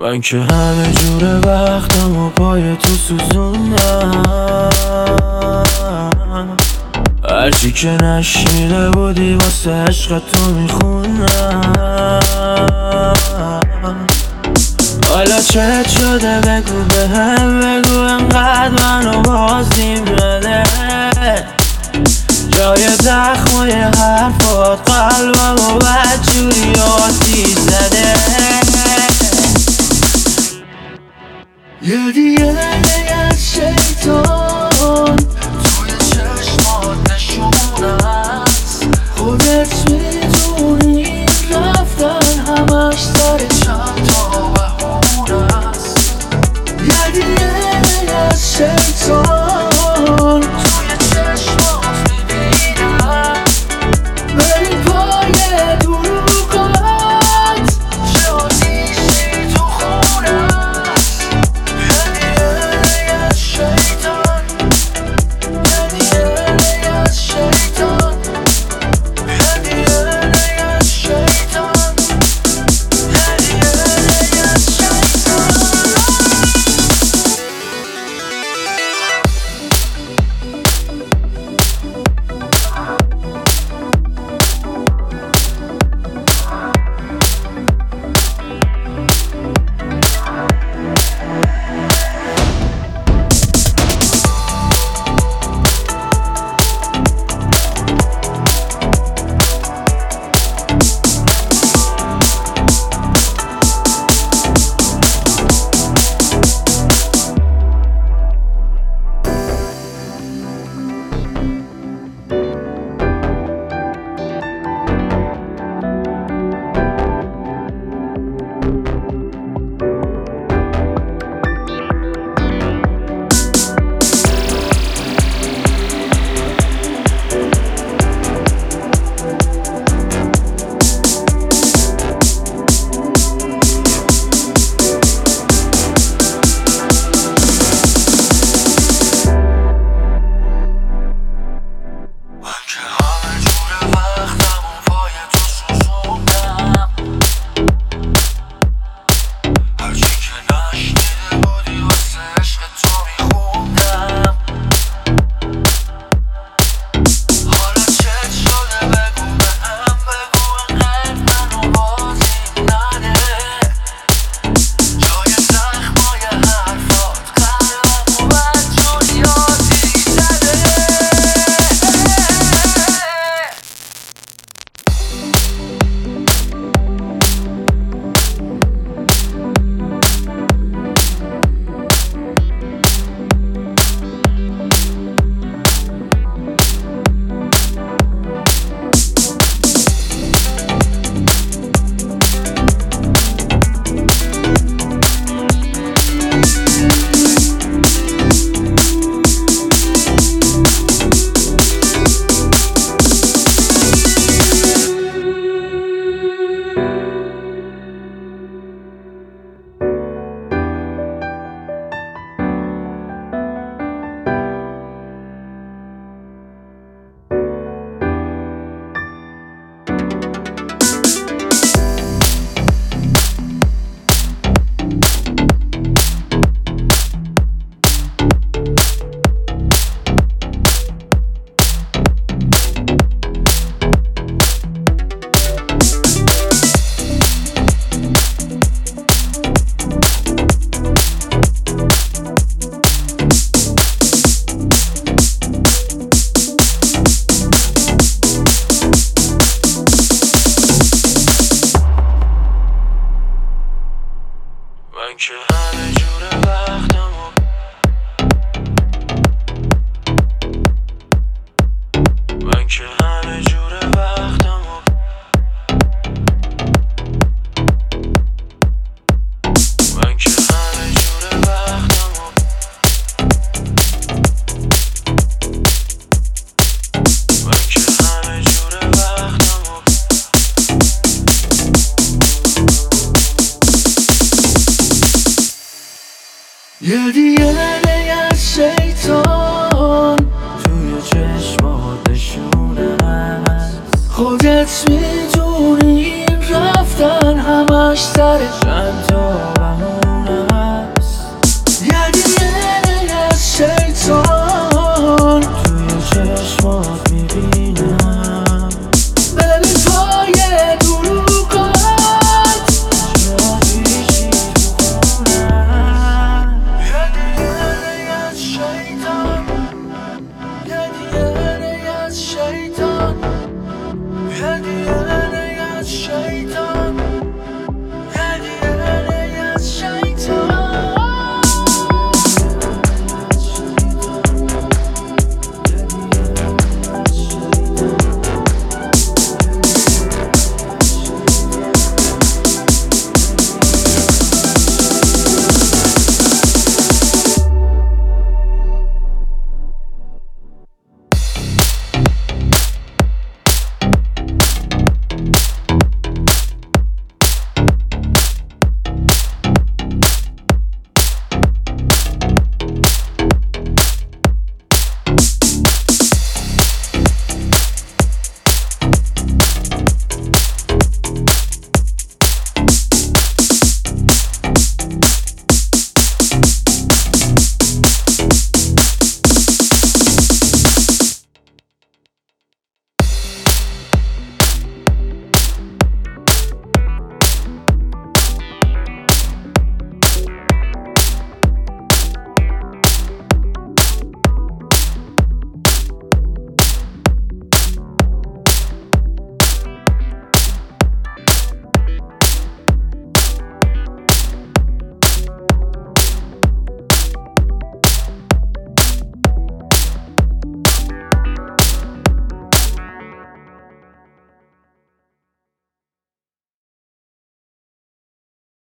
من که همه جور وقتم و پای تو سوزوندم، هرچی که نشنیده بودی واسه عشق تو میخونم. حالا چت شده بگو بهم، بگو انقدر منو بازیم نده، جای زخمای حرفات قلبمو بدجوری آتیش زده. یه دیگه از شیطان توی چشمات نشونه است، خودت میدونی این رفتن همش سر چند تا بهونه است. یه دیگه از شیطان توی چشمات میبینم، ولی پای دروغات چه آتیشی تو خونه است. یه دیگه از شیطان، یه دیگه از شیطان، یه دیگه از شیطان، یه دیگه از شیطان. من که همه جور وقتم و من که همه جور وقتم و من که همه جور وقتم و من که همه جور وقتم و یه دیگه از شیطان توی چشمات نشونه است، خودت میدونی این رفتن همش سر چند تا